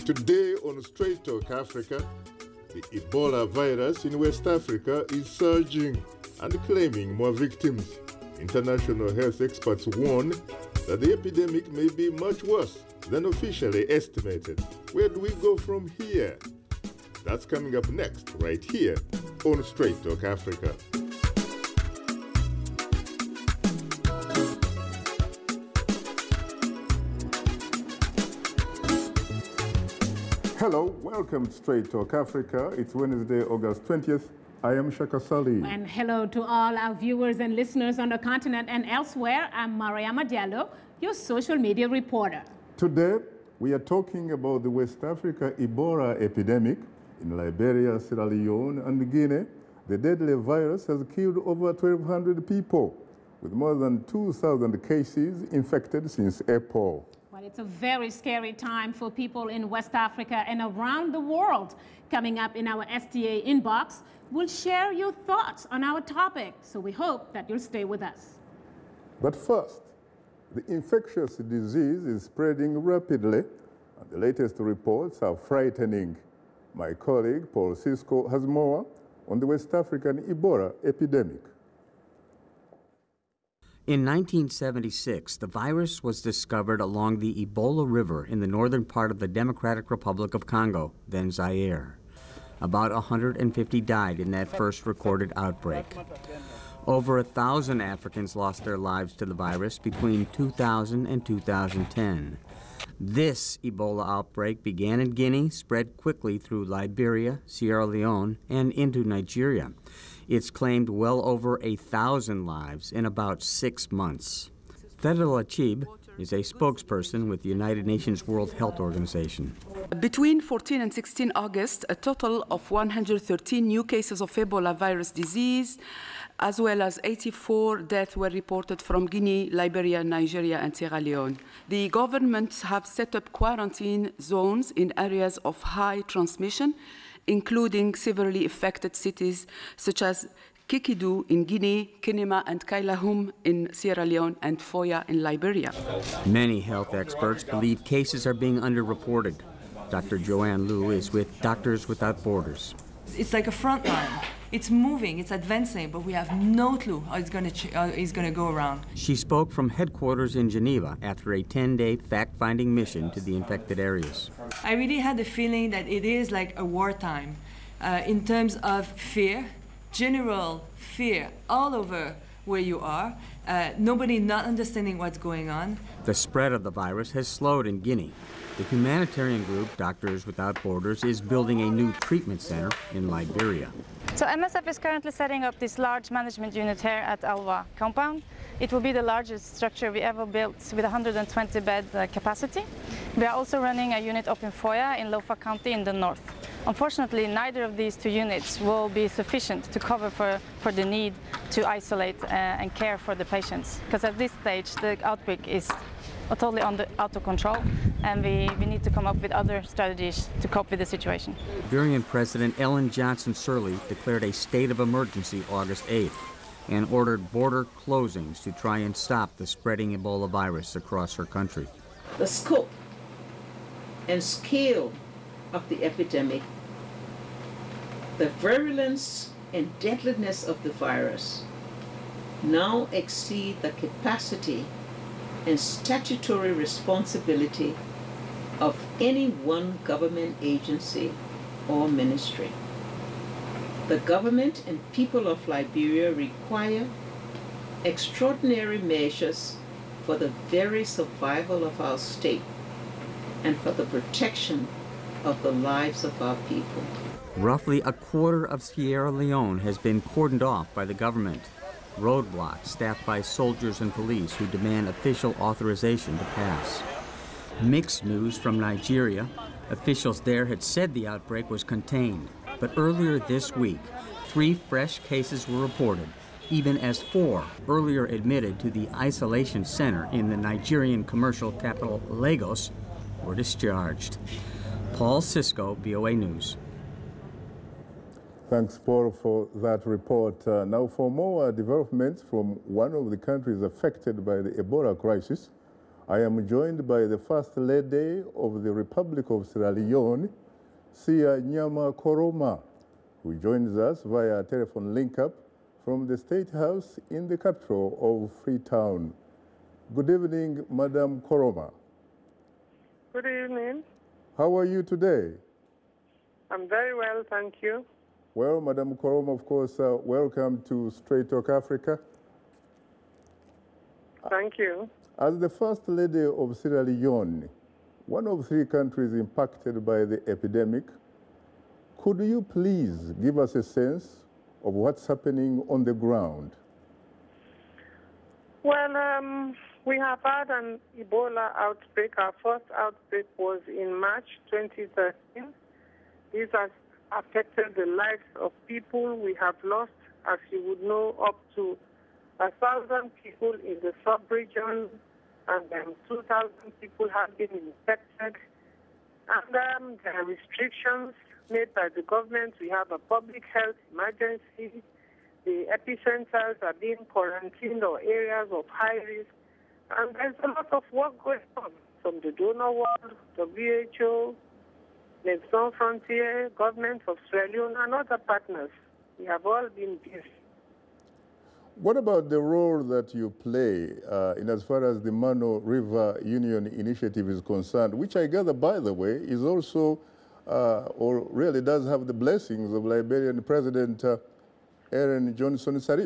Today on Straight Talk Africa, the Ebola virus in West Africa is surging and claiming more victims. International health experts warn that the epidemic may be much worse than officially estimated. Where do we go from here? That's coming up next, right here on Straight Talk Africa. Hello, welcome to Straight Talk Africa. It's Wednesday, August 20th. I am Shaka Sali. And hello to all our viewers and listeners on the continent and elsewhere. I'm Mariama Diallo, your social media reporter. Today, we are talking about the West Africa Ebola epidemic in Liberia, Sierra Leone, and Guinea. The deadly virus has killed over 1,200 people, with more than 2,000 cases infected since April. Well, it's a very scary time for people in West Africa and around the world. Coming up in our STA inbox, we'll share your thoughts on our topic, so we hope that you'll stay with us. But first, the infectious disease is spreading rapidly, and the latest reports are frightening. My colleague, Paul Cisco, has more on the West African Ebola epidemic. In 1976, the virus was discovered along the Ebola River in the northern part of the Democratic Republic of Congo, then Zaire. About 150 died in that first recorded outbreak. Over 1,000 Africans lost their lives to the virus between 2000 and 2010. This Ebola outbreak began in Guinea, spread quickly through Liberia, Sierra Leone, and into Nigeria. It's claimed well over 1,000 lives in about 6 months. Fedela Chib is a spokesperson with the United Nations World Health Organization. Between 14 and 16 August, a total of 113 new cases of Ebola virus disease, as well as 84 deaths were reported from Guinea, Liberia, Nigeria, and Sierra Leone. The governments have set up quarantine zones in areas of high transmission, including severely affected cities such as Kikidu in Guinea, Kenema and Kailahum in Sierra Leone, and Foya in Liberia. Many health experts believe cases are being underreported. Dr. Joanne Liu is with Doctors Without Borders. It's like a front line. It's moving, it's advancing, but we have no clue how it's going to go around. She spoke from headquarters in Geneva after a 10-day fact-finding mission to the infected areas. I really had the feeling that it is like a wartime in terms of fear, general fear all over where you are, nobody not understanding what's going on. The spread of the virus has slowed in Guinea. The humanitarian group Doctors Without Borders is building a new treatment center in Liberia. So MSF is currently setting up this large management unit here at Alva compound. It will be the largest structure we ever built with 120 bed capacity. We are also running a unit up in Foya in Lofa County in the north. Unfortunately, neither of these two units will be sufficient to cover for the need to isolate and care for the patients, because at this stage the outbreak is totally out of control, and we need to come up with other strategies to cope with the situation. Liberian President Ellen Johnson Sirleaf declared a state of emergency August 8th and ordered border closings to try and stop the spreading Ebola virus across her country. The scope and scale of the epidemic, the virulence and deadliness of the virus now exceed the capacity and statutory responsibility of any one government agency or ministry. The government and people of Liberia require extraordinary measures for the very survival of our state and for the protection of the lives of our people. Roughly a quarter of Sierra Leone has been cordoned off by the government. Roadblocks staffed by soldiers and police who demand official authorization to pass. Mixed news from Nigeria. Officials there had said the outbreak was contained, but earlier this week, 3 fresh cases were reported, even as 4 earlier admitted to the isolation center in the Nigerian commercial capital Lagos were discharged. Paul Cisco, VOA News. Thanks, Paul, for that report. Now, for more developments from one of the countries affected by the Ebola crisis, I am joined by the First Lady of the Republic of Sierra Leone, Sia Nyama Koroma, who joins us via telephone link-up from the State House in the capital of Freetown. Good evening, Madam Koroma. Good evening. How are you today? I'm very well, thank you. Well, Madam Koroma, of course, welcome to Straight Talk Africa. Thank you. As the First Lady of Sierra Leone, one of 3 countries impacted by the epidemic, could you please give us a sense of what's happening on the ground? Well, we have had an Ebola outbreak. Our first outbreak was in March 2013. This has affected the lives of people. We have lost, as you would know, up to 1,000 people in the sub-region, and 2,000 people have been infected. And there are restrictions made by the government. We have a public health emergency. The epicenters are being quarantined or areas of high risk. And there's a lot of work going on from the donor world, WHO, Médecins Sans Frontières, government of Sierra Leone, and other partners. We have all been busy. What about the role that you play in as far as the Mano River Union Initiative is concerned, which I gather, by the way, is also, or really does have the blessings of Liberian President Ellen Johnson Sirleaf?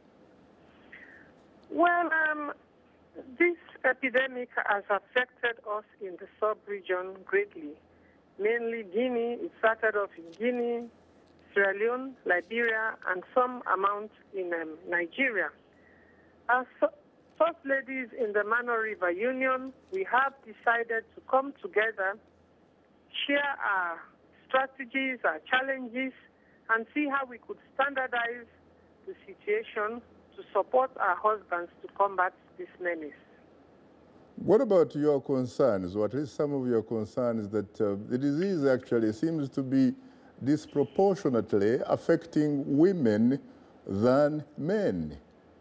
Well, this epidemic has affected us in the sub-region greatly. Mainly Guinea. It started off in Guinea, Sierra Leone, Liberia, and some amount in Nigeria. As First Ladies in the Mano River Union, we have decided to come together, share our strategies, our challenges, and see how we could standardize the situation to support our husbands to combat this menace. What about your concerns, or at least some of your concerns, that the disease actually seems to be disproportionately affecting women than men?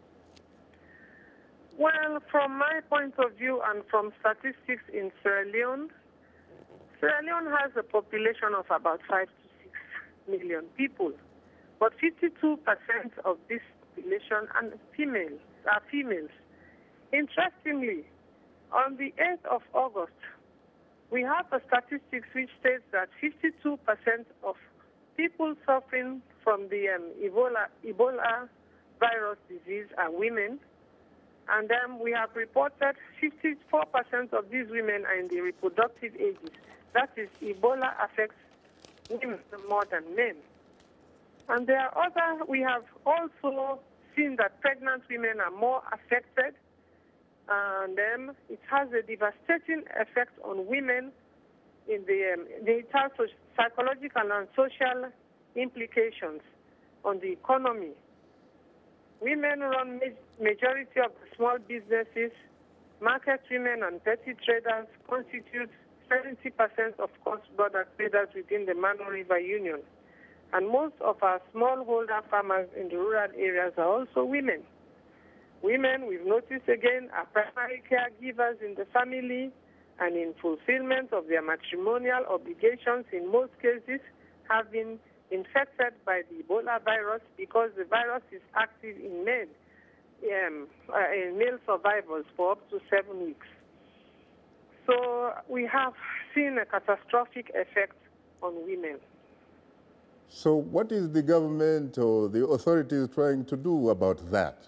Well, from my point of view and from statistics in Sierra Leone has a population of about 5 to 6 million people, but 52% of this population are females. Interestingly, on the 8th of August, we have a statistics which states that 52% of people suffering from the Ebola virus disease are women. And then we have reported 54% of these women are in the reproductive ages. That is, Ebola affects women more than men. And we have also seen that pregnant women are more affected. And it has a devastating effect on women in it has psychological and social implications on the economy. Women run majority of the small businesses. Market women and petty traders constitute 70% of cross-border traders within the Mano River Union. And most of our smallholder farmers in the rural areas are also women. Women, we've noticed again, are primary caregivers in the family and in fulfillment of their matrimonial obligations in most cases have been infected by the Ebola virus because the virus is active in men, in male survivors for up to 7 weeks. So we have seen a catastrophic effect on women. So what is the government or the authorities trying to do about that?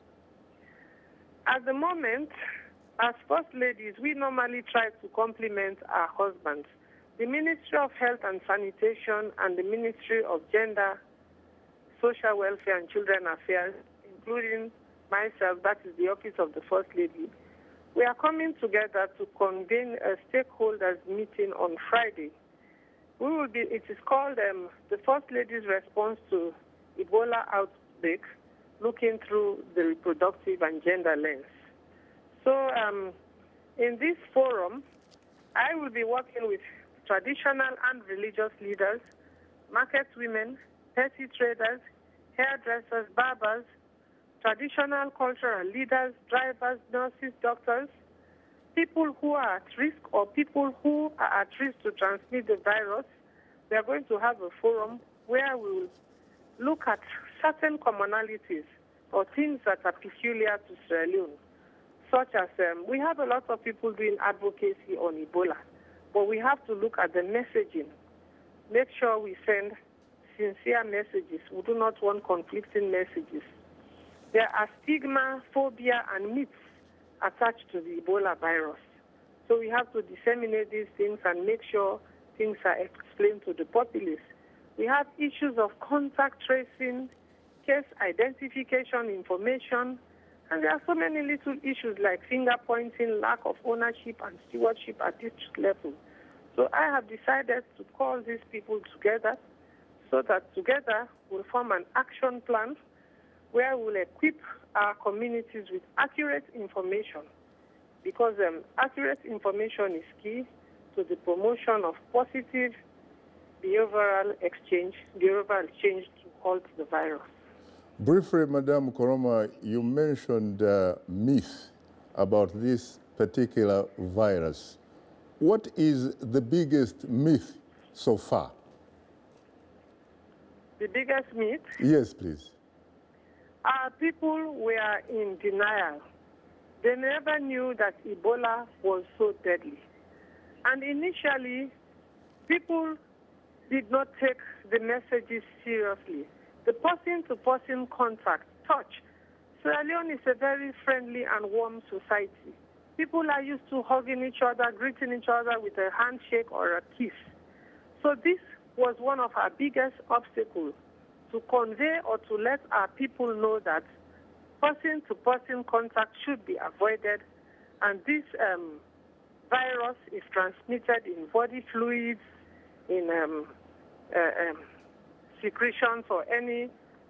At the moment, as First Ladies, we normally try to complement our husbands. The Ministry of Health and Sanitation and the Ministry of Gender, Social Welfare and Children Affairs, including myself, that is the Office of the First Lady, we are coming together to convene a stakeholders meeting on Friday. It is called the First Lady's Response to Ebola Outbreak, looking through the reproductive and gender lens. So in this forum, I will be working with traditional and religious leaders, market women, petty traders, hairdressers, barbers, traditional cultural leaders, drivers, nurses, doctors, people who are at risk or people who are at risk to transmit the virus, we are going to have a forum where we will look at certain commonalities or things that are peculiar to Sierra Leone, such as we have a lot of people doing advocacy on Ebola, but we have to look at the messaging, make sure we send sincere messages. We do not want conflicting messages. There are stigma, phobia, and myths attached to the Ebola virus. So we have to disseminate these things and make sure things are explained to the populace. We have issues of contact tracing, case identification information, and there are so many little issues like finger pointing, lack of ownership and stewardship at district level. So I have decided to call these people together so that together we'll form an action plan where we'll equip our communities with accurate information, because accurate information is key to the promotion of positive behavioral exchange to halt the virus. Briefly, Madam Koroma, you mentioned myth about this particular virus. What is the biggest myth so far? The biggest myth? Yes, please. People were in denial. They never knew that Ebola was so deadly. And initially, people did not take the messages seriously. The person-to-person contact, touch. Sierra Leone is a very friendly and warm society. People are used to hugging each other, greeting each other with a handshake or a kiss. So this was one of our biggest obstacles, to convey or to let our people know that person-to-person contact should be avoided, and this virus is transmitted in body fluids, in secretions or any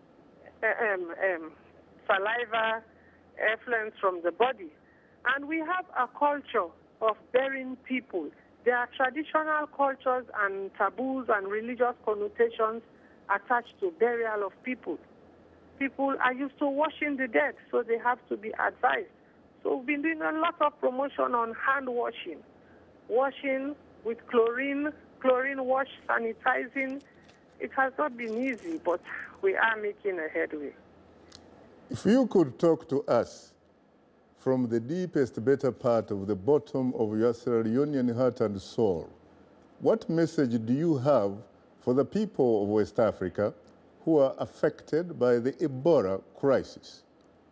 saliva effluence from the body. And we have a culture of burying people. There are traditional cultures and taboos and religious connotations attached to burial of people. People are used to washing the dead, so they have to be advised. So we've been doing a lot of promotion on hand washing, washing with chlorine wash, sanitizing. It has not been easy, but we are making a headway. If you could talk to us from the deepest, better part of the bottom of your Sierra Leonean heart and soul, what message do you have for the people of West Africa who are affected by the Ebola crisis?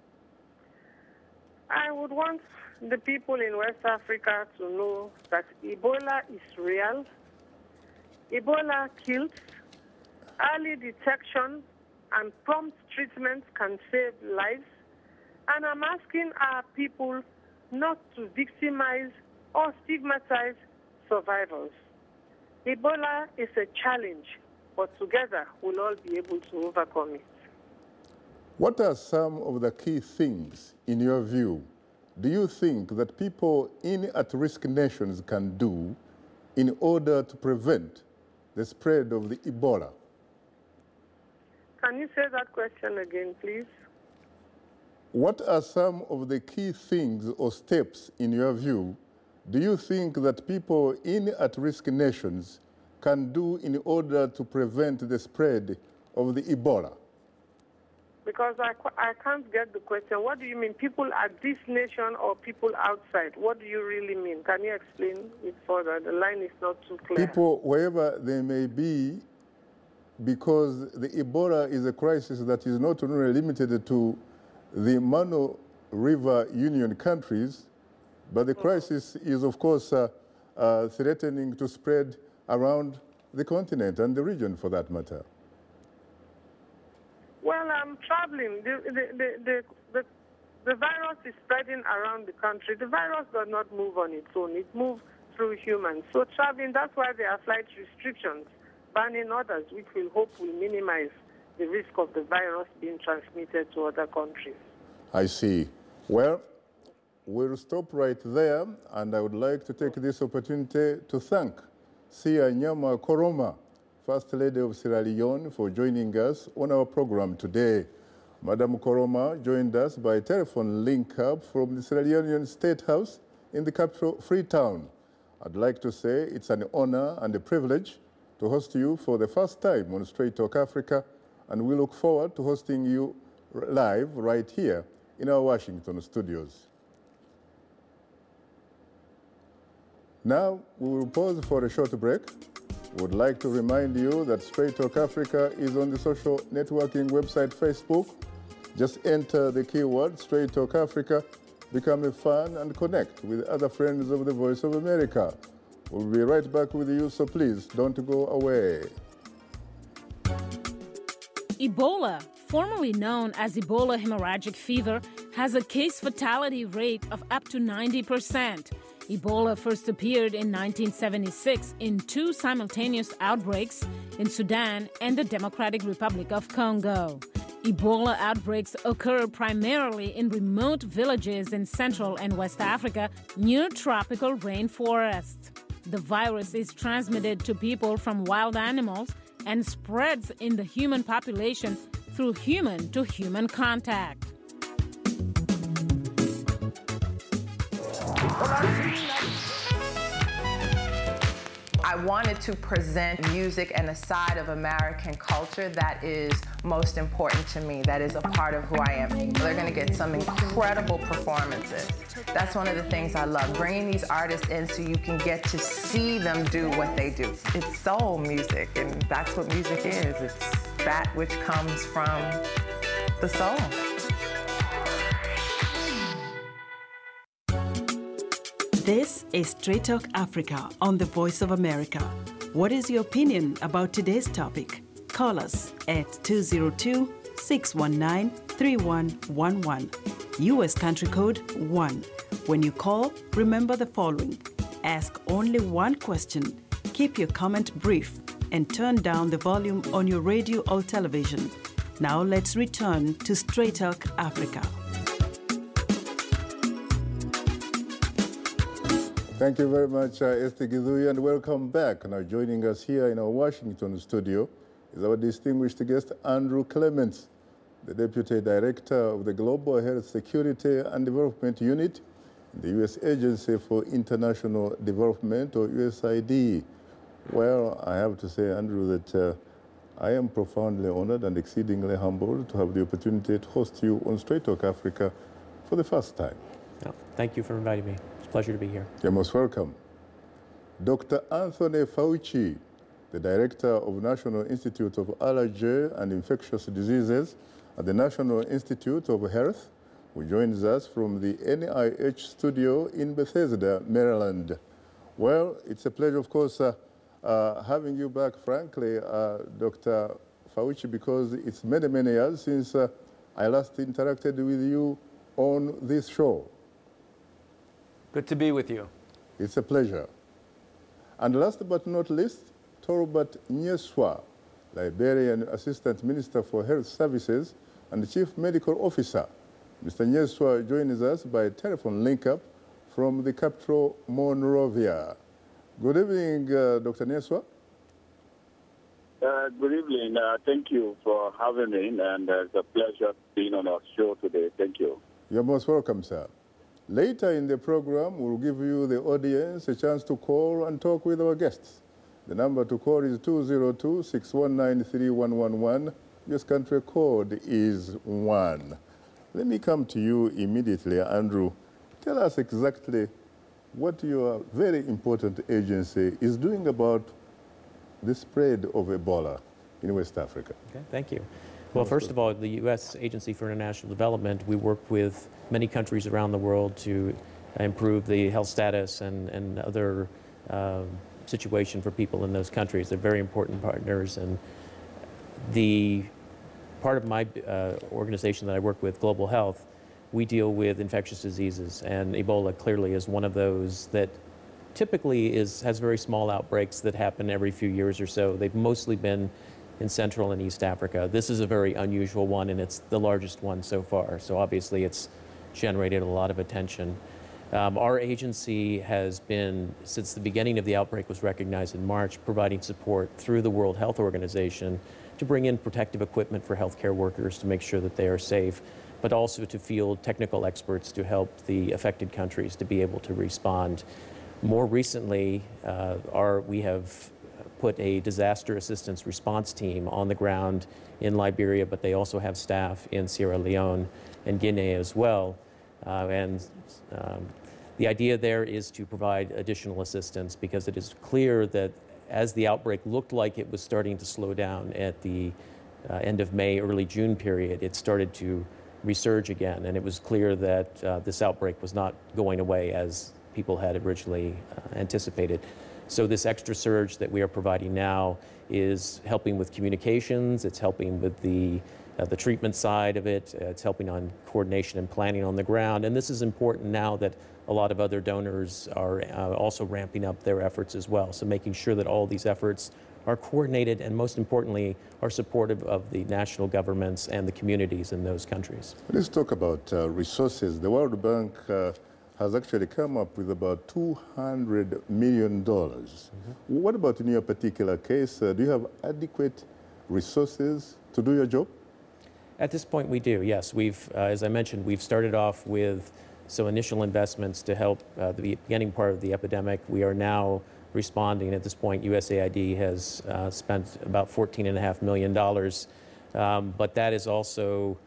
I would want the people in West Africa to know that Ebola is real. Ebola kills. Early detection and prompt treatment can save lives. And I'm asking our people not to victimize or stigmatize survivors. Ebola is a challenge, but together we'll all be able to overcome it. What are some of the key things, in your view, do you think that people in at-risk nations can do in order to prevent the spread of the Ebola? Can you say that question again, please? What are some of the key things or steps, in your view, do you think that people in at-risk nations can do in order to prevent the spread of the Ebola? Because I can't get the question. What do you mean, people at this nation or people outside? What do you really mean? Can you explain it further? The line is not too clear. People, wherever they may be, because the Ebola is a crisis that is not only limited to the Mano River Union countries, but the crisis is, of course, threatening to spread around the continent and the region, for that matter. Well, I'm traveling. The virus is spreading around the country. The virus does not move on its own. It moves through humans. So traveling, that's why there are flight restrictions, banning others, which we hope will minimize the risk of the virus being transmitted to other countries. I see. Well, we'll stop right there, and I would like to take this opportunity to thank Sia Nyama Koroma, First Lady of Sierra Leone, for joining us on our program today. Madam Koroma joined us by telephone link-up from the Sierra Leonean State House in the capital, Freetown. I'd like to say it's an honor and a privilege to host you for the first time on Straight Talk Africa, and we look forward to hosting you live right here in our Washington studios. Now, we will pause for a short break. We would like to remind you that Straight Talk Africa is on the social networking website Facebook. Just enter the keyword Straight Talk Africa, become a fan, and connect with other friends of the Voice of America. We'll be right back with you, so please don't go away. Ebola, formerly known as Ebola hemorrhagic fever, has a case fatality rate of up to 90%. Ebola first appeared in 1976 in 2 simultaneous outbreaks in Sudan and the Democratic Republic of Congo. Ebola outbreaks occur primarily in remote villages in Central and West Africa near tropical rainforests. The virus is transmitted to people from wild animals and spreads in the human population through human-to-human contact. I wanted to present music and a side of American culture that is most important to me, that is a part of who I am. They're going to get some incredible performances. That's one of the things I love, bringing these artists in so you can get to see them do what they do. It's soul music, and that's what music is. It's that which comes from the soul. This is Straight Talk Africa on the Voice of America. What is your opinion about today's topic? Call us at 202-619-3111. U.S. country code 1. When you call, remember the following. Ask only one question, keep your comment brief, and turn down the volume on your radio or television. Now let's return to Straight Talk Africa. Thank you very much, Esther Githui, and welcome back. Now, joining us here in our Washington studio is our distinguished guest, Andrew Clements, the Deputy Director of the Global Health Security and Development Unit in the U.S. Agency for International Development, or USAID. Well, I have to say, Andrew, that I am profoundly honored and exceedingly humbled to have the opportunity to host you on Straight Talk Africa for the first time. Oh, thank you for inviting me. Pleasure to be here. You're most welcome. Dr. Anthony Fauci, the Director of National Institute of Allergy and Infectious Diseases at the National Institute of Health, who joins us from the NIH studio in Bethesda, Maryland. Well, it's a pleasure, of course, having you back, frankly, Dr. Fauci, because it's many, many years since I last interacted with you on this show. Good to be with you. It's a pleasure. And last but not least, Torobert Nyeswa, Liberian Assistant Minister for Health Services and Chief Medical Officer. Mr. Nyeswa joins us by telephone link-up from the capital, Monrovia. Good evening, Dr. Nyeswa. Good evening. Thank you for having me, and it's a pleasure being on our show today. Thank you. You're most welcome, sir. Later in the program, we'll give you, the audience, a chance to call and talk with our guests. The number to call is 202-619-3111. US country code is 1. Let me come to you immediately, Andrew. Tell us exactly what your very important agency is doing about the spread of Ebola in West Africa. Okay, thank you. Well, first of all, the U.S. Agency for International Development, we work with many countries around the world to improve the health status and other situation for people in those countries. They're very important partners, and the part of my organization that I work with, Global Health, we deal with infectious diseases, and Ebola clearly is one of those that typically has very small outbreaks that happen every few years or so. They've mostly been in Central and East Africa. This is a very unusual one, and it's the largest one so far, so obviously it's generated a lot of attention. Our agency has been, since the beginning of the outbreak was recognized in March, providing support through the World Health Organization to bring in protective equipment for healthcare workers to make sure that they are safe. but also to field technical experts to help the affected countries to be able to respond. More recently, we have put a disaster assistance response team on the ground in Liberia, but they also have staff in Sierra Leone and Guinea as well. The idea there is to provide additional assistance because it is clear that as the outbreak looked like it was starting to slow down at the end of May, early June period, it started to resurge again, and it was clear that this outbreak was not going away as people had originally anticipated. So this extra surge that we are providing now is helping with communications, it's helping with the treatment side of it, it's helping on coordination and planning on the ground, and this is important now that a lot of other donors are also ramping up their efforts as well. So making sure that all these efforts are coordinated and most importantly are supportive of the national governments and the communities in those countries. Let's talk about resources. The World Bank has actually come up with about $200 million. What about in your particular case? Do you have adequate resources to do your job? At this point we do, yes. We've, as I mentioned, we've started off with some initial investments to help the beginning part of the epidemic. We are now responding. At this point, USAID has spent about $14.5 million, but that is also,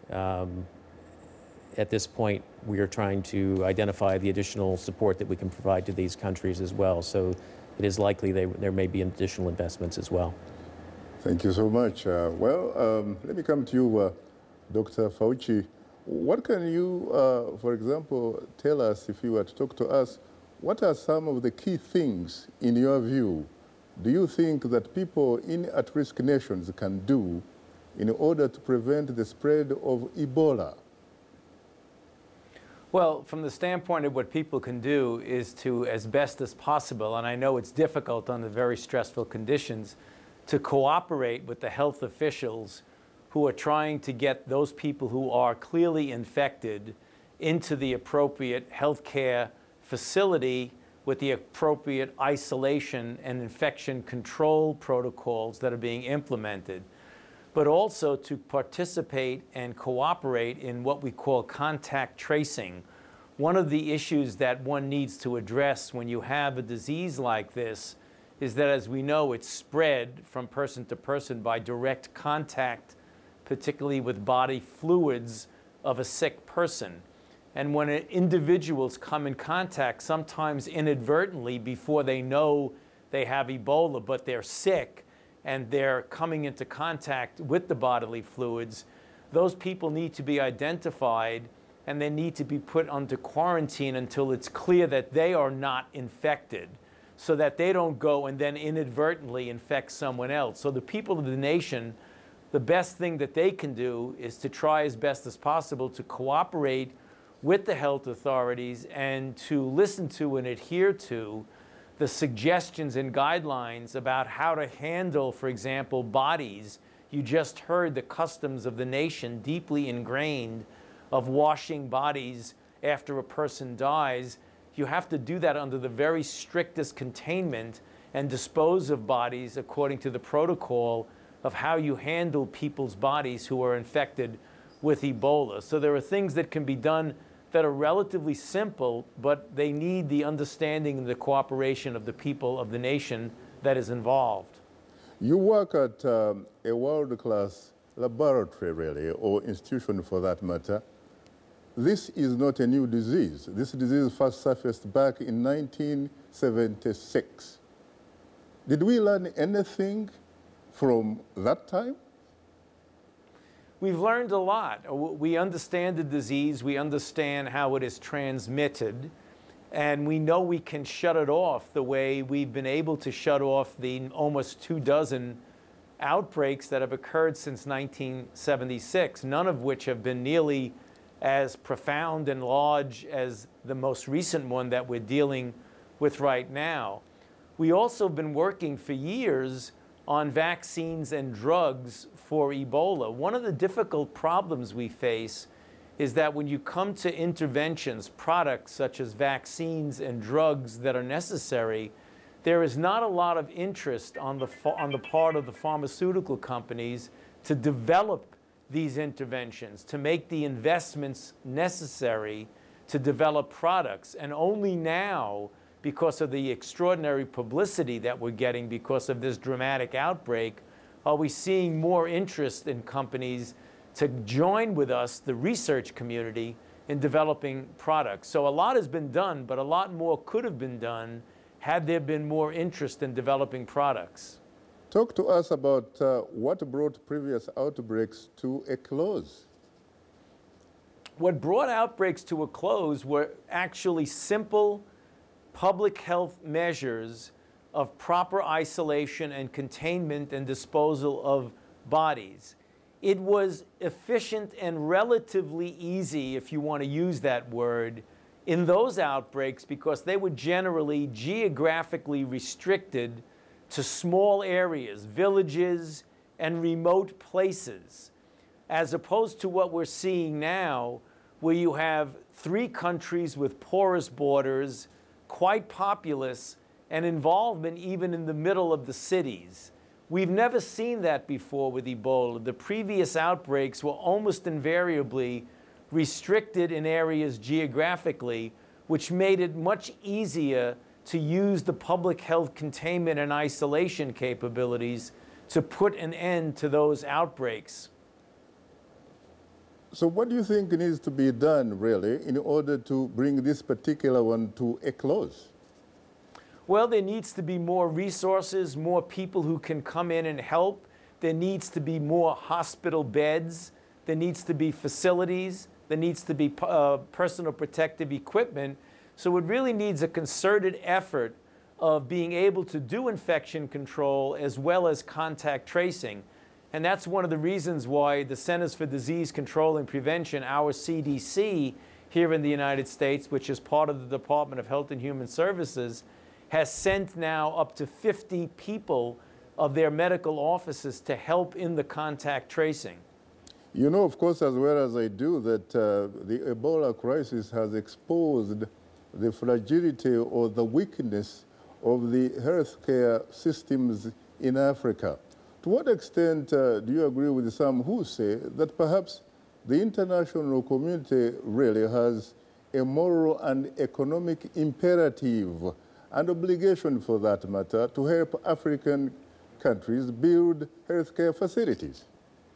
at this point, we are trying to identify the additional support that we can provide to these countries as well. So it is likely there may be additional investments as well. Thank you so much. Let me come to you, Dr. Fauci. What can you, for example, tell us, if you were to talk to us, what are some of the key things, in your view, do you think that people in at-risk nations can do in order to prevent the spread of Ebola? Well, from the standpoint of what people can do is to, as best as possible, and I know it's difficult under very stressful conditions, to cooperate with the health officials who are trying to get those people who are clearly infected into the appropriate healthcare facility with the appropriate isolation and infection control protocols that are being implemented, but also to participate and cooperate in what we call contact tracing. One of the issues that one needs to address when you have a disease like this is that, as we know, it's spread from person to person by direct contact, particularly with body fluids of a sick person. And when individuals come in contact, sometimes inadvertently before they know they have Ebola, but they're sick and they're coming into contact with the bodily fluids, those people need to be identified and they need to be put under quarantine until it's clear that they are not infected, so that they don't go and then inadvertently infect someone else. So the people of the nation, the best thing that they can do is to try as best as possible to cooperate with the health authorities and to listen to and adhere to the suggestions and guidelines about how to handle, for example, bodies. You just heard the customs of the nation deeply ingrained of washing bodies after a person dies. You have to do that under the very strictest containment and dispose of bodies according to the protocol of how you handle people's bodies who are infected with Ebola. So there are things that can be done that are relatively simple, but they need the understanding and the cooperation of the people of the nation that is involved. You work at a world-class laboratory, really, or institution for that matter. This is not a new disease. This disease first surfaced back in 1976. Did we learn anything from that time? We've learned a lot. We understand the disease, we understand how it is transmitted, and we know we can shut it off the way we've been able to shut off the almost 24 outbreaks that have occurred since 1976, none of which have been nearly as profound and large as the most recent one that we're dealing with right now. We also have been working for years on vaccines and drugs for Ebola. One of the difficult problems we face is that when you come to interventions, products such as vaccines and drugs that are necessary, there is not a lot of interest on the part of the pharmaceutical companies to develop these interventions, to make the investments necessary to develop products. And only now, because of the extraordinary publicity that we're getting because of this dramatic outbreak, are we seeing more interest in companies to join with us, the research community, in developing products. So a lot has been done, but a lot more could have been done had there been more interest in developing products. Talk to us about what brought previous outbreaks to a close. What brought outbreaks to a close were actually simple public health measures of proper isolation and containment and disposal of bodies. It was efficient and relatively easy, if you want to use that word, in those outbreaks because they were generally geographically restricted to small areas, villages, and remote places, as opposed to what we're seeing now, where you have 3 countries with porous borders, quite populous, and involvement even in the middle of the cities. We've never seen that before with Ebola. The previous outbreaks were almost invariably restricted in areas geographically, which made it much easier to use the public health containment and isolation capabilities to put an end to those outbreaks. So what do you think needs to be done, really, in order to bring this particular one to a close? Well, there needs to be more resources, more people who can come in and help. There needs to be more hospital beds. There needs to be facilities. There needs to be personal protective equipment. So it really needs a concerted effort of being able to do infection control as well as contact tracing. And that's one of the reasons why the Centers for Disease Control and Prevention, our CDC here in the United States, which is part of the Department of Health and Human Services, has sent now up to 50 people of their medical offices to help in the contact tracing. You know, of course, as well as I do, that the Ebola crisis has exposed the fragility or the weakness of the healthcare systems in Africa. To what extent do you agree with some who say that perhaps the international community really has a moral and economic imperative and obligation, for that matter, to help African countries build healthcare facilities?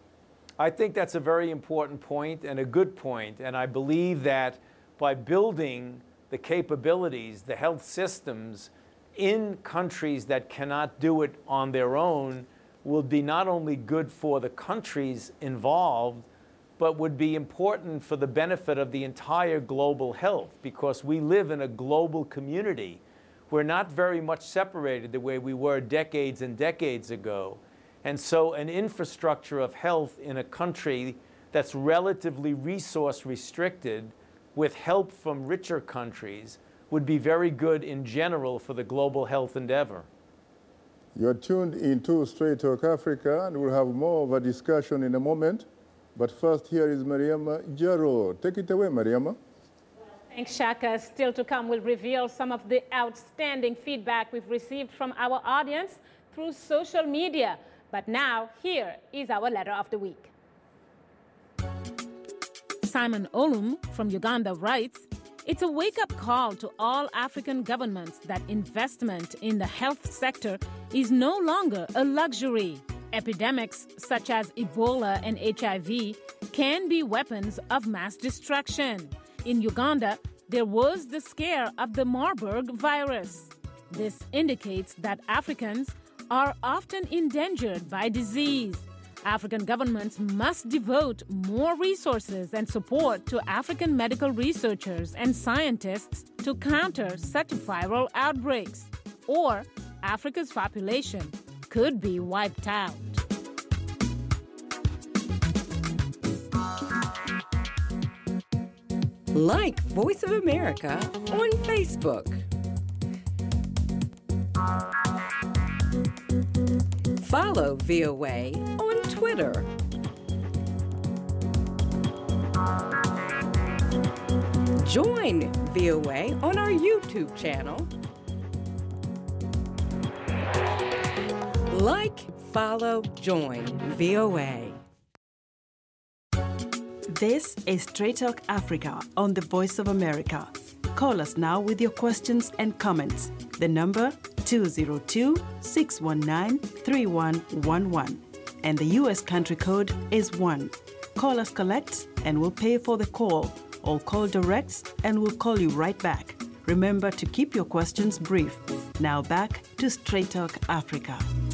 I think that's a very important point and a good point. And I believe that by building the capabilities, the health systems in countries that cannot do it on their own will be not only good for the countries involved, but would be important for the benefit of the entire global health, because we live in a global community. We're not very much separated the way we were decades and decades ago. And so an infrastructure of health in a country that's relatively resource restricted with help from richer countries would be very good in general for the global health endeavor. You're tuned into Straight Talk Africa, and we'll have more of a discussion in a moment. But first, here is Mariama Jaro. Take it away, Mariama. Thanks, Shaka. Still to come, we'll reveal some of the outstanding feedback we've received from our audience through social media. But now, here is our letter of the week. Simon Olum from Uganda writes, "It's a wake-up call to all African governments that investment in the health sector is no longer a luxury. Epidemics such as Ebola and HIV can be weapons of mass destruction. In Uganda, there was the scare of the Marburg virus. This indicates that Africans are often endangered by disease. African governments must devote more resources and support to African medical researchers and scientists to counter such viral outbreaks, or Africa's population could be wiped out." Like Voice of America on Facebook. Follow VOA on Twitter. Join VOA on our YouTube channel. Like, follow, join VOA. This is Straight Talk Africa on the Voice of America. Call us now with your questions and comments. The number 202-619-3111. And the U.S. country code is 1. Call us collect and we'll pay for the call. Or call directs and we'll call you right back. Remember to keep your questions brief. Now back to Straight Talk Africa.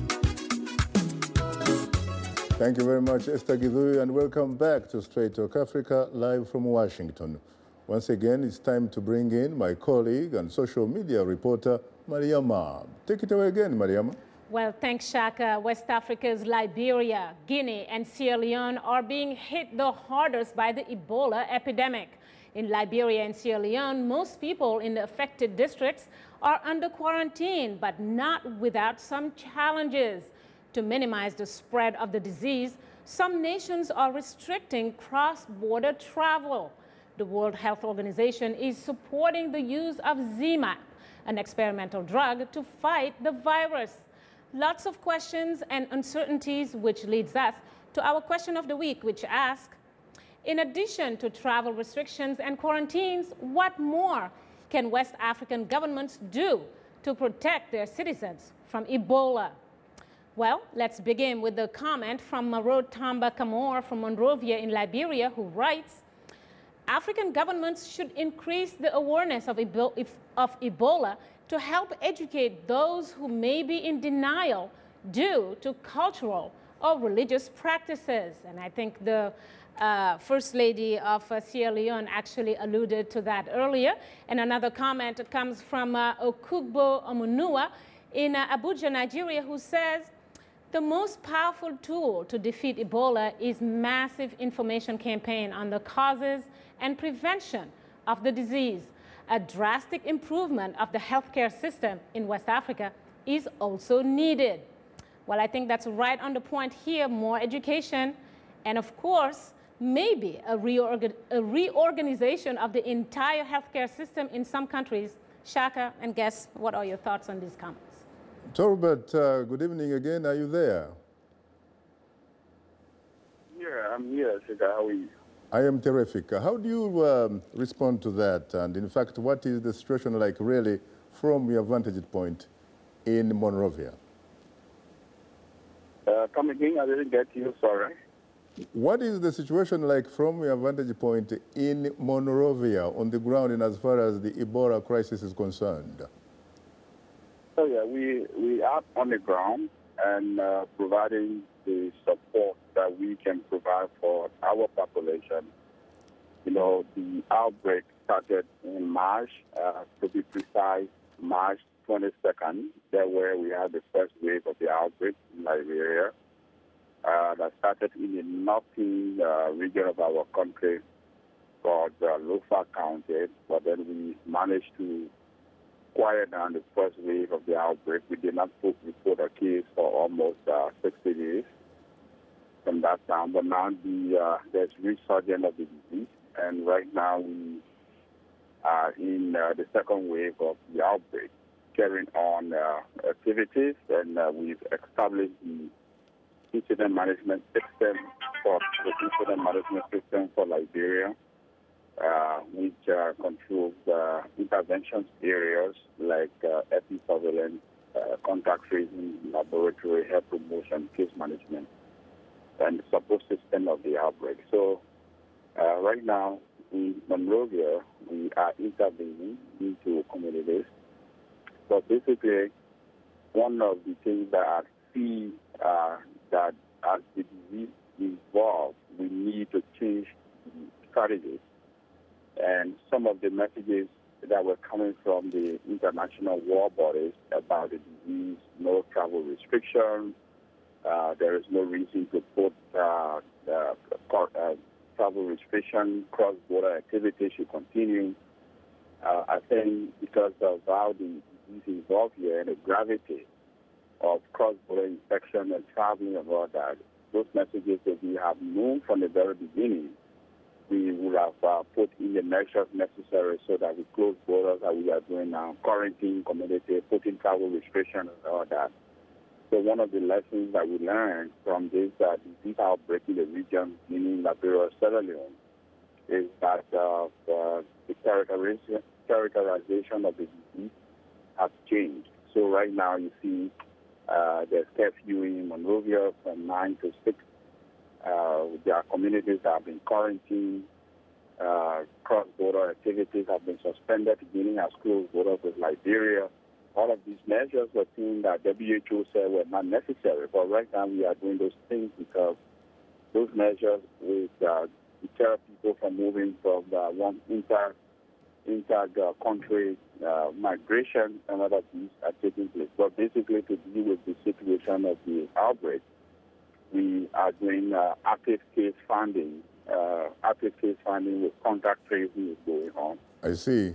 Thank you very much, Esther Githui, and welcome back to Straight Talk Africa, live from Washington. Once again, it's time to bring in my colleague and social media reporter, Mariama. Take it away again, Mariama. Well, thanks, Shaka. West Africa's Liberia, Guinea, and Sierra Leone are being hit the hardest by the Ebola epidemic. In Liberia and Sierra Leone, most people in the affected districts are under quarantine, but not without some challenges. To minimize the spread of the disease, some nations are restricting cross-border travel. The World Health Organization is supporting the use of ZMapp, an experimental drug to fight the virus. Lots of questions and uncertainties, which leads us to our question of the week, which asks, in addition to travel restrictions and quarantines, what more can West African governments do to protect their citizens from Ebola? Well, let's begin with the comment from Marot Tamba Kamor from Monrovia in Liberia, who writes, African governments should increase the awareness of Ebola to help educate those who may be in denial due to cultural or religious practices. And I think the First Lady of Sierra Leone actually alluded to that earlier. And another comment comes from Okugbo Omunua in Abuja, Nigeria, who says, the most powerful tool to defeat Ebola is massive information campaign on the causes and prevention of the disease. A drastic improvement of the healthcare system in West Africa is also needed. Well, I think that's right on the point here, more education, and of course, maybe a reorganization of the entire healthcare system in some countries. Shaka and Guess, what are your thoughts on these comments? Torbert, good evening again. Are you there? Yeah, I'm here, Shaka. How are you? I am terrific. How do you respond to that? And in fact, what is the situation like really from your vantage point in Monrovia? Come again, I didn't get you, sorry. What is the situation like from your vantage point in Monrovia on the ground and as far as the Ebola crisis is concerned? So yeah, we are on the ground and providing the support that we can provide for our population. You know, the outbreak started in March, to be precise, March 22nd. That's where we had the first wave of the outbreak in Liberia. That started in the northern region of our country called Lofa County, but then we managed to quiet down the first wave of the outbreak. We did not report a case for almost 60 days from that time, but now there's resurgence of the disease, and right now we are in the second wave of the outbreak, carrying on activities, and we've established the incident management system for Liberia, which controls intervention areas like epi-surveillance, contact tracing, laboratory, health promotion, case management, and the support system of the outbreak. So right now in Monrovia, we are intervening into communities. But basically, one of the things that I see that as the disease evolves, we need to change strategies. And some of the messages that were coming from the international war bodies about the disease, no travel restrictions, there is no reason to put travel restriction, cross-border activity should continue. I think because of how the disease evolved here and the gravity of cross-border infection and traveling and all that, those messages that we have known from the very beginning, we would have put in the measures necessary so that we close borders as we are doing now, quarantine community, putting travel restrictions and all that. So one of the lessons that we learned from this disease outbreak in the region, meaning Liberia, Sierra Leone, is that the characterization of the disease has changed. So right now you see there's curfew in Monrovia from 9 to 6. There are communities that have been quarantined. Cross-border activities have been suspended. Guinea has closed borders with Liberia. All of these measures were things that WHO said were not necessary. But right now we are doing those things because those measures will deter people from moving from one inter-country migration, and all of these are taking place. But basically, to deal with the situation of the outbreak, we are doing active case finding. Active case finding with contact tracing is going on. I see.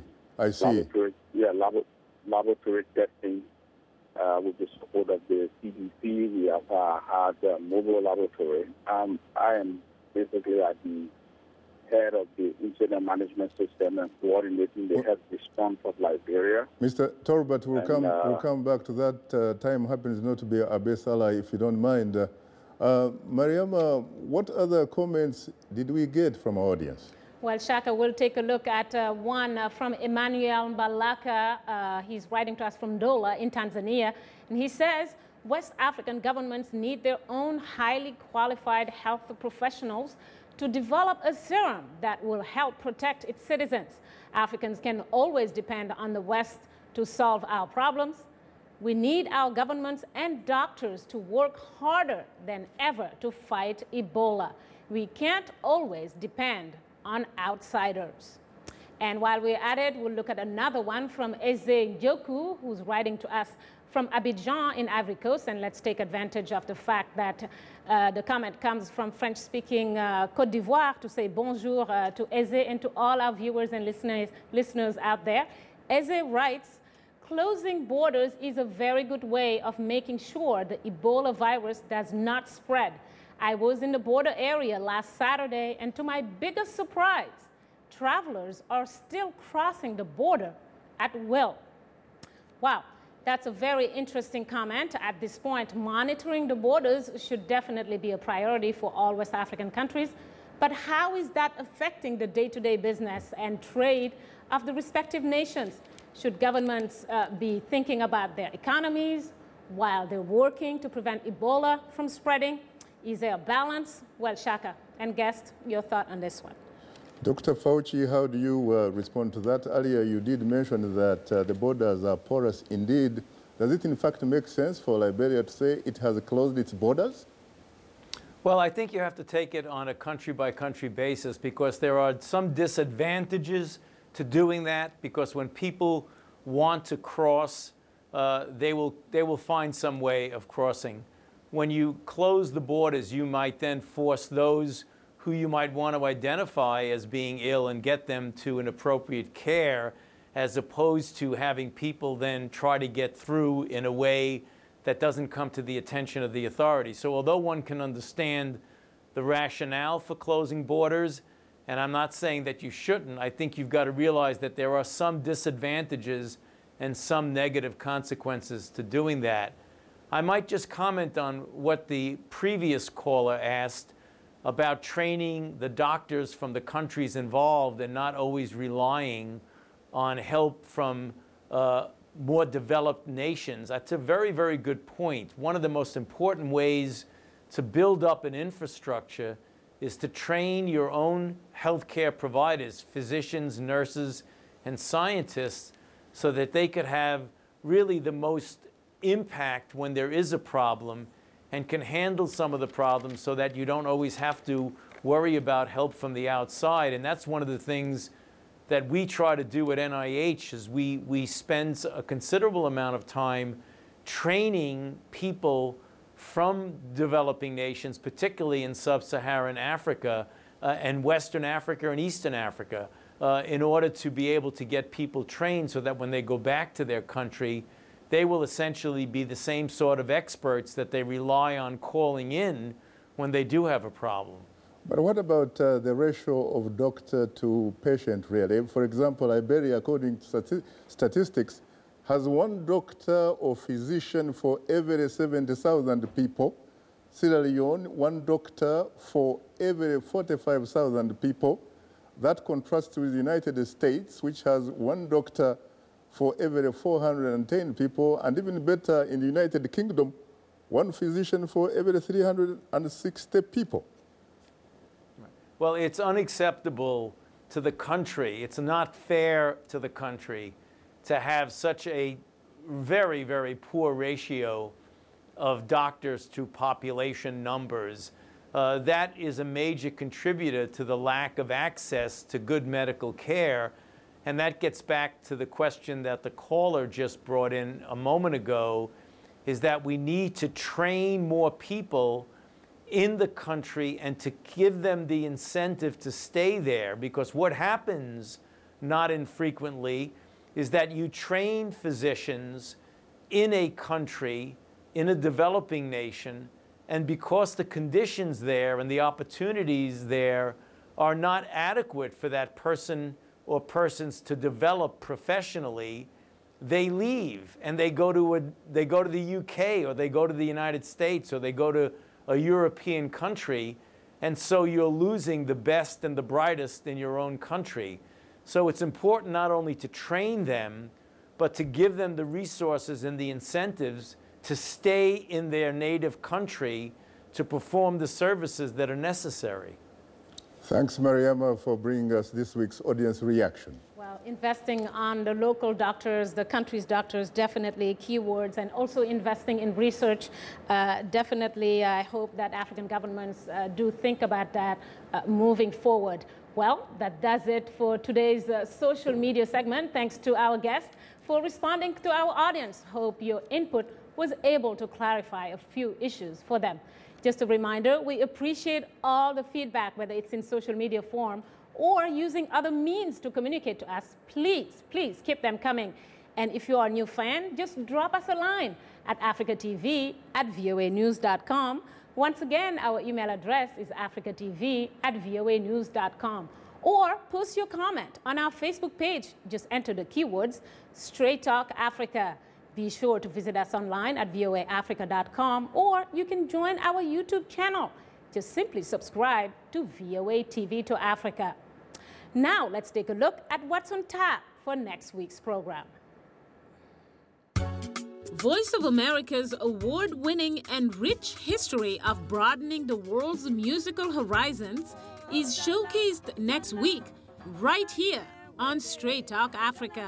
Laboratory testing with the support of the CDC. We have had a mobile laboratory. I am basically at the head of the incident management system and coordinating the health response of Liberia. Mr. Torbert, we'll come back to that. Time happens not to be our best ally, if you don't mind. Mariam, what other comments did we get from our audience? Well, Shaka, we'll take a look at one from Emmanuel Mbalaka. He's writing to us from Dola in Tanzania. And he says, West African governments need their own highly qualified health professionals to develop a serum that will help protect its citizens. Africans can always depend on the West to solve our problems. We need our governments and doctors to work harder than ever to fight Ebola. We can't always depend on outsiders. And while we're at it, we'll look at another one from Eze Njoku, who's writing to us from Abidjan in Ivory Coast. And let's take advantage of the fact that the comment comes from French-speaking Côte d'Ivoire to say bonjour to Eze and to all our viewers and listeners out there. Eze writes, closing borders is a very good way of making sure the Ebola virus does not spread. I was in the border area last Saturday, and to my biggest surprise, travelers are still crossing the border at will. Wow, that's a very interesting comment. At this point, monitoring the borders should definitely be a priority for all West African countries. But how is that affecting the day-to-day business and trade of the respective nations? Should governments be thinking about their economies while they're working to prevent Ebola from spreading? Is there a balance? Well, Shaka and guest, your thought on this one. Dr. Fauci, how do you respond to that? Earlier, you did mention that the borders are porous indeed. Does it in fact make sense for Liberia to say it has closed its borders? Well, I think you have to take it on a country-by-country basis because there are some disadvantages to doing that, because when people want to cross, they will find some way of crossing. When you close the borders, you might then force those who you might want to identify as being ill and get them to an appropriate care, as opposed to having people then try to get through in a way that doesn't come to the attention of the authorities. So although one can understand the rationale for closing borders, and I'm not saying that you shouldn't, I think you've got to realize that there are some disadvantages and some negative consequences to doing that. I might just comment on what the previous caller asked about training the doctors from the countries involved and not always relying on help from more developed nations. That's a very, very good point. One of the most important ways to build up an infrastructure is to train your own healthcare providers, physicians, nurses, and scientists, so that they could have really the most impact when there is a problem and can handle some of the problems so that you don't always have to worry about help from the outside. And that's one of the things that we try to do at NIH is we spend a considerable amount of time training people from developing nations, particularly in sub-Saharan Africa and Western Africa and Eastern Africa, in order to be able to get people trained so that when they go back to their country, they will essentially be the same sort of experts that they rely on calling in when they do have a problem. But what about the ratio of doctor to patient, really? For example, Liberia, according to statistics, has one doctor or physician for every 70,000 people. Sierra Leone, one doctor for every 45,000 people. That contrasts with the United States, which has one doctor for every 410 people, and even better in the United Kingdom, one physician for every 360 people. Well, it's unacceptable to the country. It's not fair to the country to have such a very, very poor ratio of doctors to population numbers. That is a major contributor to the lack of access to good medical care. And that gets back to the question that the caller just brought in a moment ago, is that we need to train more people in the country and to give them the incentive to stay there. Because what happens not infrequently is that you train physicians in a country, in a developing nation, and because the conditions there and the opportunities there are not adequate for that person or persons to develop professionally, they leave and they go to the UK, or they go to the United States, or they go to a European country, and so you're losing the best and the brightest in your own country. So it's important not only to train them, but to give them the resources and the incentives to stay in their native country to perform the services that are necessary. Thanks, Mariama, for bringing us this week's audience reaction. Well, investing on the local doctors, the country's doctors, definitely keywords, and also investing in research. Definitely, I hope that African governments do think about that moving forward. Well, that does it for today's social media segment. Thanks to our guests for responding to our audience. Hope your input was able to clarify a few issues for them. Just a reminder, we appreciate all the feedback, whether it's in social media form or using other means to communicate to us. Please, please keep them coming. And if you are a new fan, just drop us a line at africatv@voanews.com. Once again, our email address is africatv@voanews.com. Or post your comment on our Facebook page. Just enter the keywords Straight Talk Africa. Be sure to visit us online at voaafrica.com, or you can join our YouTube channel. Just simply subscribe to VOA TV to Africa. Now let's take a look at what's on tap for next week's program. Voice of America's award-winning and rich history of broadening the world's musical horizons is showcased next week right here on Straight Talk Africa.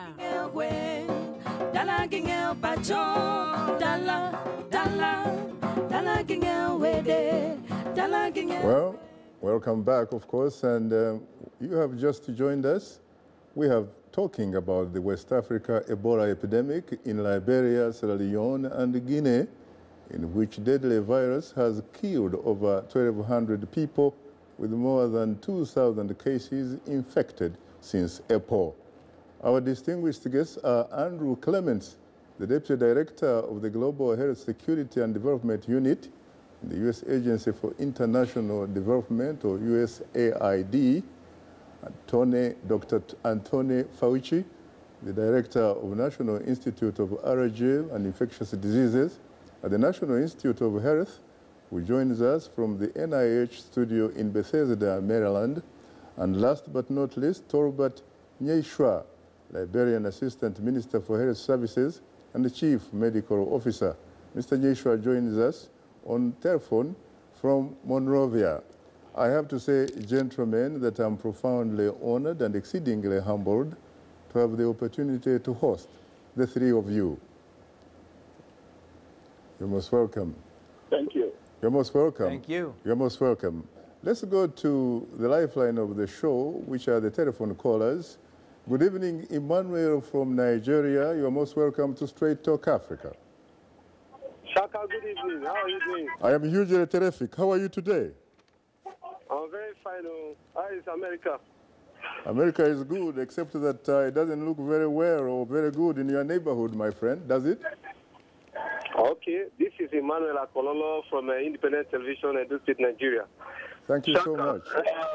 Well, welcome back, of course, and you have just joined us. We have talking about the West Africa Ebola epidemic in Liberia, Sierra Leone, and Guinea, in which deadly virus has killed over 1,200 people, with more than 2,000 cases infected since April. Our distinguished guests are Andrew Clements, the Deputy Director of the Global Health Security and Development Unit in the U.S. Agency for International Development, or USAID, Dr. Anthony Fauci, the Director of National Institute of Allergy and Infectious Diseases at the National Institute of Health, who joins us from the NIH studio in Bethesda, Maryland. And last but not least, Tolbert Nyeshwa, Liberian Assistant Minister for Health Services and the Chief Medical Officer. Mr. Nyeshwa joins us on telephone from Monrovia. I have to say, gentlemen, that I'm profoundly honored and exceedingly humbled to have the opportunity to host the three of you. You're most welcome. Thank you. You're most welcome. Thank you. You're most welcome. Let's go to the lifeline of the show, which are the telephone callers. Good evening, Emmanuel from Nigeria. You're most welcome to Straight Talk Africa. Shaka, good evening. How are you doing? I am hugely terrific. How are you today? I'm very fine. How is America? America is good, except that it doesn't look very well or very good in your neighborhood, my friend, does it? Okay, this is Emmanuel Akololo from Independent Television, Edo State, Nigeria. Thank you Shaka, so much.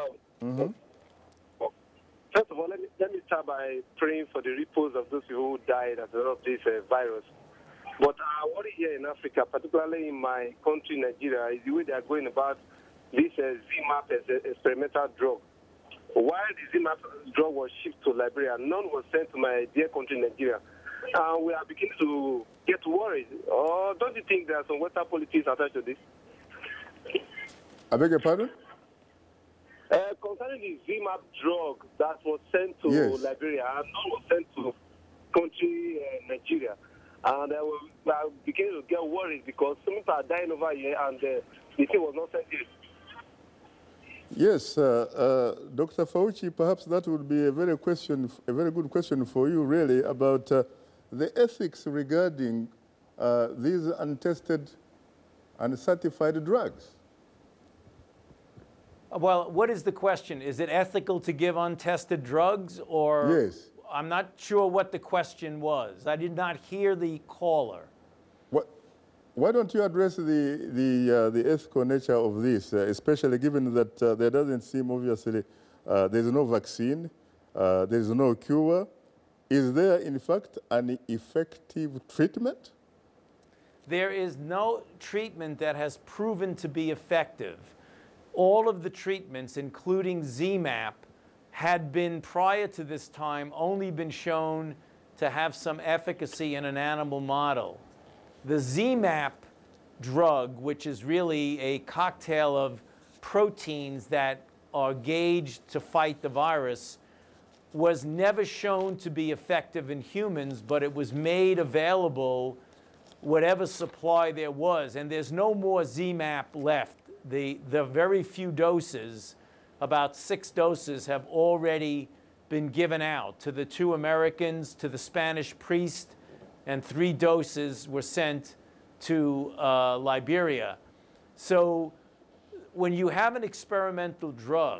First of all, let me start by praying for the repose of those people who died as a result of this virus. But our worry here in Africa, particularly in my country, Nigeria, is the way they are going about this ZMapp as an experimental drug. while the ZMapp drug was shipped to Liberia, none was sent to my dear country, Nigeria. We are beginning to get worried. Or don't you think there are some Western politics attached to this? I beg your pardon? Concerning the ZMapp drug that was sent to Yes. Liberia, none was sent to country Nigeria. And we are beginning to get worried because some people are dying over here and the thing was not sent here. Yes, Dr. Fauci, perhaps that would be a very good question for you, really, about the ethics regarding these untested and certified drugs. Well, what is the question? Is it ethical to give untested drugs, or? Yes. I'm not sure what the question was. I did not hear the caller. Why don't you address the ethical nature of this, especially given that there doesn't seem, obviously, there's no vaccine, there's no cure. Is there, in fact, an effective treatment? There is no treatment that has proven to be effective. All of the treatments, including ZMapp, had been, prior to this time, only been shown to have some efficacy in an animal model. The ZMapp drug, which is really a cocktail of proteins that are gauged to fight the virus, was never shown to be effective in humans, but it was made available whatever supply there was. And there's no more ZMapp left. The very few doses, about 6 doses, have already been given out to the 2 Americans, to the Spanish priest, and 3 doses were sent to Liberia. So when you have an experimental drug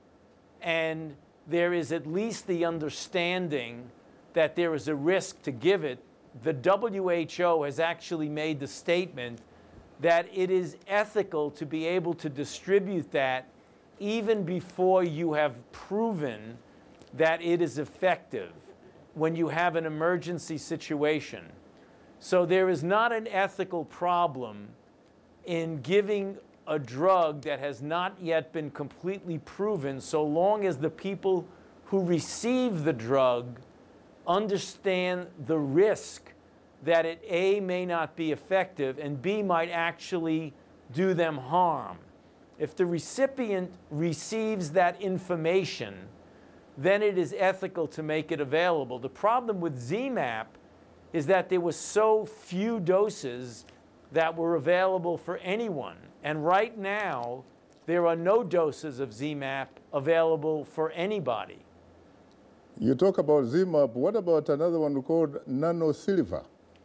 and there is at least the understanding that there is a risk to give it, the WHO has actually made the statement that it is ethical to be able to distribute that even before you have proven that it is effective when you have an emergency situation. So there is not an ethical problem in giving a drug that has not yet been completely proven, so long as the people who receive the drug understand the risk that it, A, may not be effective, and B, might actually do them harm. If the recipient receives that information, then it is ethical to make it available. The problem with ZMapp is that there were so few doses that were available for anyone. And right now, there are no doses of ZMapp available for anybody. You talk about ZMapp. What about another one called nanosilver?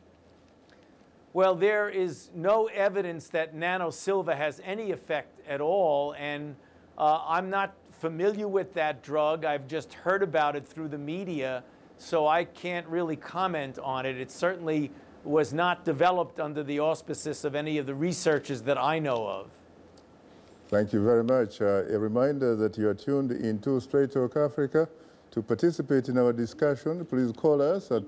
Well, there is no evidence that nanosilver has any effect at all, and I'm not familiar with that drug. I've just heard about it through the media, so I can't really comment on it. It certainly was not developed under the auspices of any of the researchers that I know of. Thank you very much. A reminder that you are tuned into Straight Talk Africa. To participate in our discussion, please call us at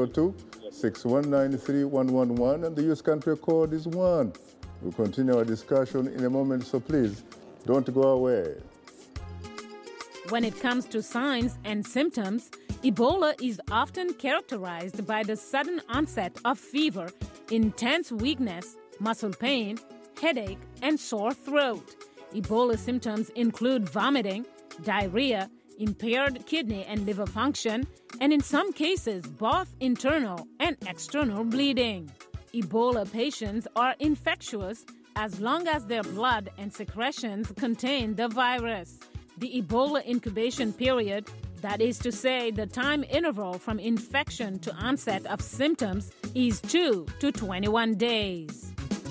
202-619-3111, and the US country code is 1. We'll continue our discussion in a moment, so please don't go away. When it comes to signs and symptoms, Ebola is often characterized by the sudden onset of fever, intense weakness, muscle pain, headache, and sore throat. Ebola symptoms include vomiting, diarrhea, impaired kidney and liver function, and in some cases, both internal and external bleeding. Ebola patients are infectious as long as their blood and secretions contain the virus. The Ebola incubation period, that is to say, the time interval from infection to onset of symptoms, is 2 to 21 days.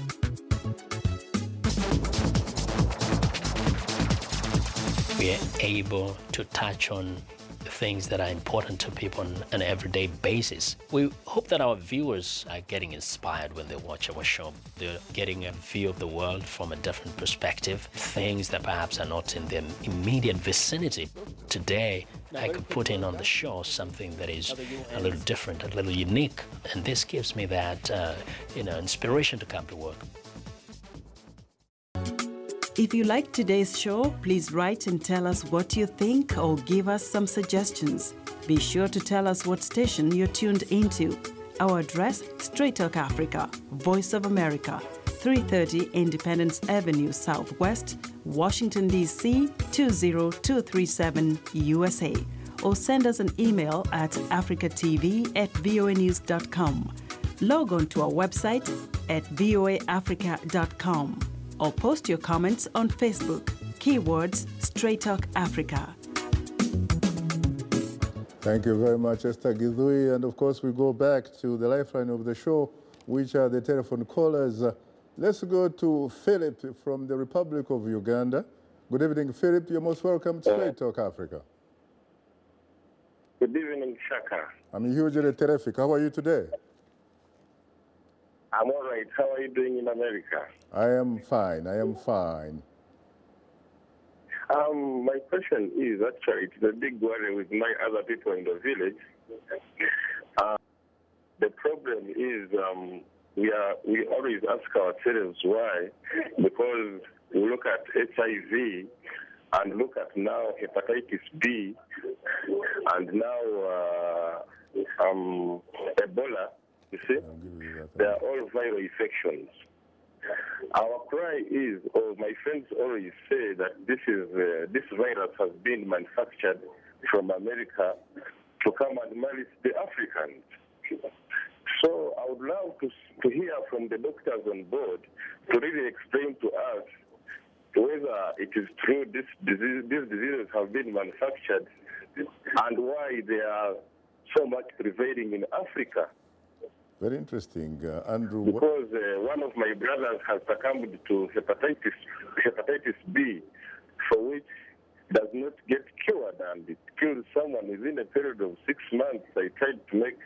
We are able to touch on things that are important to people on an everyday basis. We hope that our viewers are getting inspired when they watch our show. They're getting a view of the world from a different perspective, things that perhaps are not in their immediate vicinity. Today, I could put in on the show something that is a little different, a little unique, and this gives me that inspiration to come to work. If you liked today's show, please write and tell us what you think or give us some suggestions. Be sure to tell us what station you're tuned into. Our address, Straight Talk Africa, Voice of America, 330 Independence Avenue Southwest, Washington, D.C. 20237 USA. Or send us an email at africatv@voanews.com. Log on to our website at voaafrica.com. Or post your comments on Facebook. Keywords Straight Talk Africa. Thank you very much, Esther Githui. And of course, we go back to the lifeline of the show, which are the telephone callers. Let's go to Philip from the Republic of Uganda. Good evening, Philip. You're most welcome to Straight Talk Africa. Good evening, Shaka. I'm hugely terrific. How are you today? I'm all right. How are you doing in America? I am fine. I am fine. My question is actually, it's a big worry with my other people in the village. The problem is we always ask ourselves why, because we look at HIV and look at now hepatitis B and now Ebola, you see, they are all viral infections. Our cry is, or my friends always say that this virus has been manufactured from America to come and malice the Africans. So I would love to hear from the doctors on board to really explain to us whether it is true these diseases have been manufactured and why they are so much prevailing in Africa. Very interesting. Andrew. Because one of my brothers has succumbed to hepatitis B, for which does not get cured, and it kills someone within a period of 6 months. I tried to make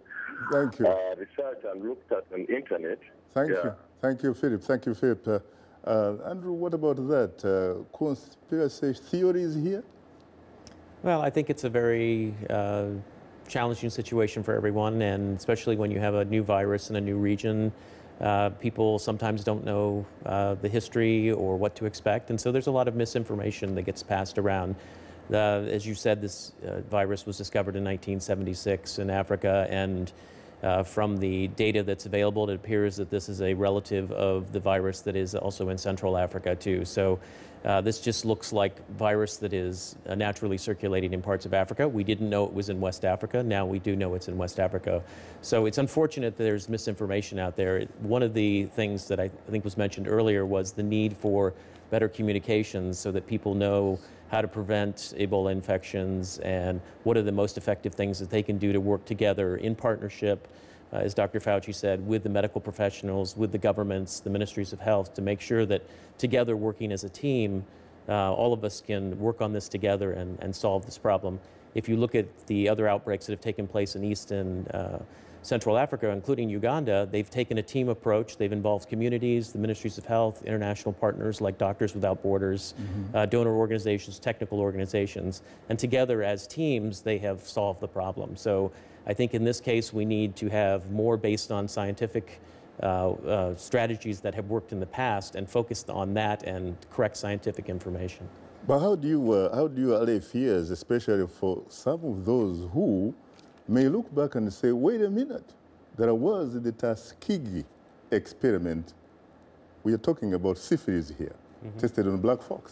research and looked at on internet. Thank you. Thank you, Philip. Thank you, Philip. Andrew, what about that? Conspiracy theories here? Well, I think it's a very challenging situation for everyone, and especially when you have a new virus in a new region. People sometimes don't know the history or what to expect, and so there's a lot of misinformation that gets passed around. As you said, this virus was discovered in 1976 in Africa, and from the data that's available, it appears that this is a relative of the virus that is also in Central Africa too. So this just looks like virus that is naturally circulating in parts of Africa. We didn't know it was in West Africa. Now we do know it's in West Africa. So it's unfortunate that there's misinformation out there. One of the things that I think was mentioned earlier was the need for better communications so that people know how to prevent Ebola infections and what are the most effective things that they can do to work together in partnership, as Dr. Fauci said, with the medical professionals, with the governments, the ministries of health, to make sure that together, working as a team, all of us can work on this together and solve this problem. If you look at the other outbreaks that have taken place in East and Central Africa, including Uganda, they've taken a team approach. They've involved communities, the ministries of health, international partners like Doctors Without Borders, donor organizations, technical organizations, and together as teams, they have solved the problem. So I think in this case, we need to have more based on scientific strategies that have worked in the past and focused on that and correct scientific information. But how do you allay fears, especially for some of those who may look back and say, wait a minute, there was the Tuskegee experiment. We are talking about syphilis here, tested on black fox.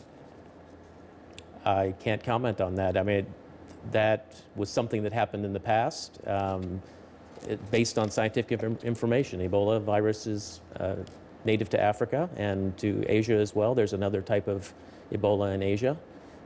I can't comment on that. I mean, that was something that happened in the past based on scientific information. Ebola virus is native to Africa and to Asia as well. There's another type of Ebola in Asia.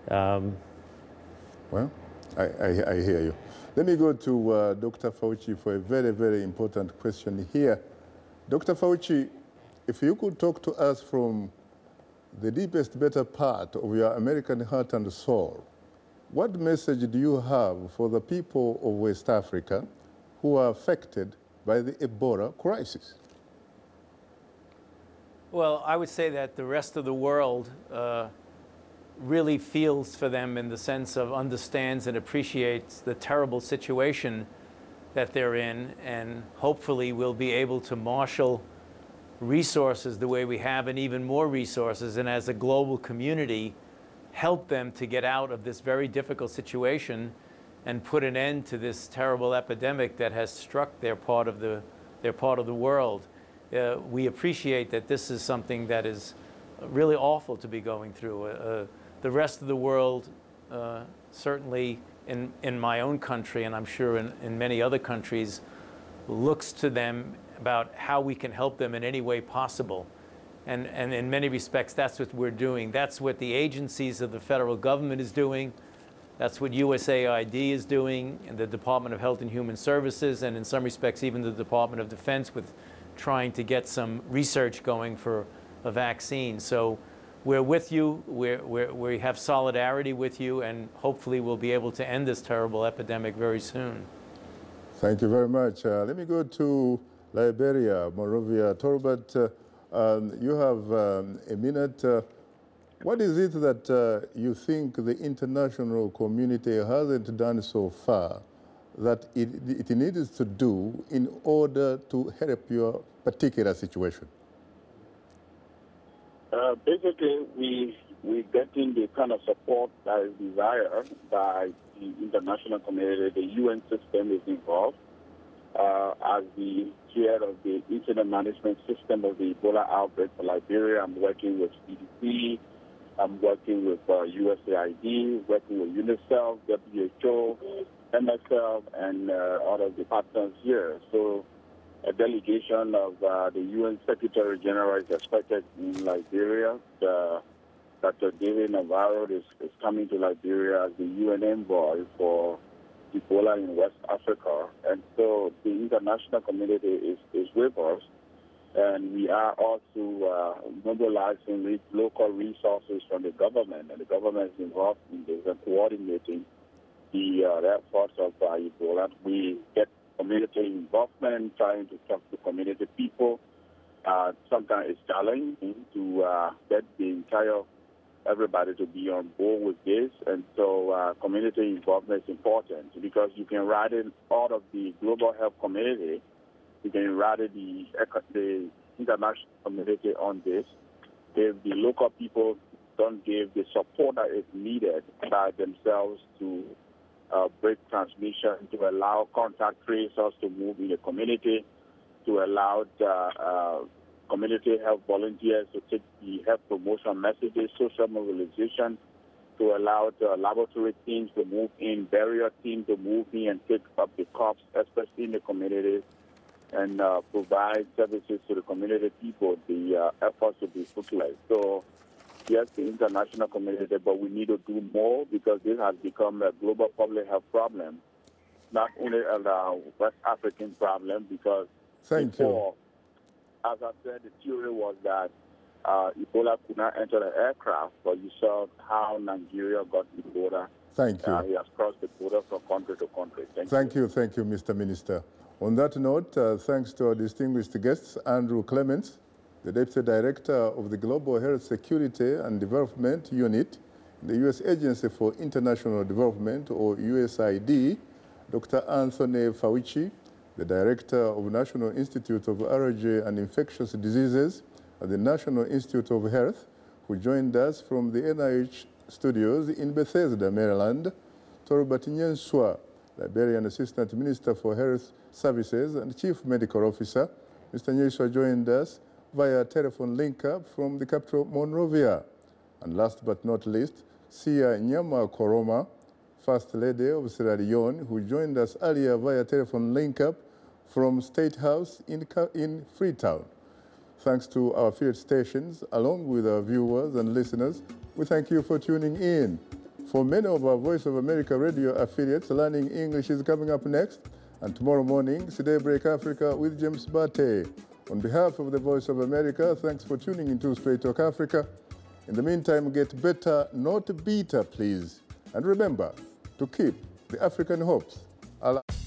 Well, I hear you. Let me go to Dr. Fauci for a very, very important question here. Dr. Fauci, if you could talk to us from the deepest, better part of your American heart and soul, what message do you have for the people of West Africa who are affected by the Ebola crisis? Well, I would say that the rest of the world really feels for them in the sense of understands and appreciates the terrible situation that they're in, and hopefully will be able to marshal resources the way we have and even more resources, and as a global community, help them to get out of this very difficult situation and put an end to this terrible epidemic that has struck their part of the world. We appreciate that this is something that is really awful to be going through. The rest of the world, certainly in my own country, and I'm sure in many other countries, looks to them about how we can help them in any way possible. And in many respects, that's what we're doing. That's what the agencies of the federal government is doing. That's what USAID is doing, and the Department of Health and Human Services, and in some respects, even the Department of Defense, with trying to get some research going for a vaccine. So we're with you. We have solidarity with you, and hopefully we'll be able to end this terrible epidemic very soon. Thank you very much. Let me go to Liberia, Monrovia. Torbert, you have a minute. What is it that you think the international community hasn't done so far that it needs to do in order to help your particular situation? Basically, we getting the kind of support that is desired by the international community. The UN system is involved. As the chair of the incident management system of the Ebola outbreak for Liberia, I'm working with CDC. I'm working with USAID, working with UNICEF, WHO, MSF, and all of the partners here. So a delegation of the UN Secretary General is expected in Liberia. Dr. David Navarro is coming to Liberia as the UN envoy for Ebola in West Africa. And so the international community is with us. And we are also mobilizing local resources from the government, and the government is involved in this and coordinating the efforts of Ebola. We get community involvement, trying to talk to community people. Sometimes it's challenging to get everybody to be on board with this, and so community involvement is important because you can ride it out of the global health community. You can rally the international community on this. If the local people don't give the support that is needed by themselves to break transmission, to allow contact tracers to move in the community, to allow community health volunteers to take the health promotion messages, social mobilization, to allow the laboratory teams to move in, barrier teams to move in and take up the cops, especially in the communities, and provide services to the community people, the efforts to be fruitless. So, yes, the international community, but we need to do more because this has become a global public health problem, not only a West African problem, because before, as I said, the theory was that Ebola could not enter the aircraft, but you saw how Nigeria got Ebola. Thank you. He has crossed the border from country to country. Thank you, Mr. Minister. On that note, thanks to our distinguished guests, Andrew Clements, the Deputy Director of the Global Health Security and Development Unit, the U.S. Agency for International Development, or USAID, Dr. Anthony Fauci, the Director of National Institute of Allergy and Infectious Diseases at the National Institute of Health, who joined us from the NIH studios in Bethesda, Maryland, Torbert Nyenswa, Liberian Assistant Minister for Health Services and Chief Medical Officer. Mr. Nyenswa joined us via telephone link-up from the capital, Monrovia. And last but not least, Sia Nyama Koroma, First Lady of Sierra Leone, who joined us earlier via telephone link-up from State House in Freetown. Thanks to our field stations, along with our viewers and listeners, we thank you for tuning in. For many of our Voice of America radio affiliates, Learning English is coming up next. And tomorrow morning, Daybreak Africa with James Bate. On behalf of the Voice of America, thanks for tuning into Straight Talk Africa. In the meantime, get better, not bitter, please. And remember to keep the African hopes alive.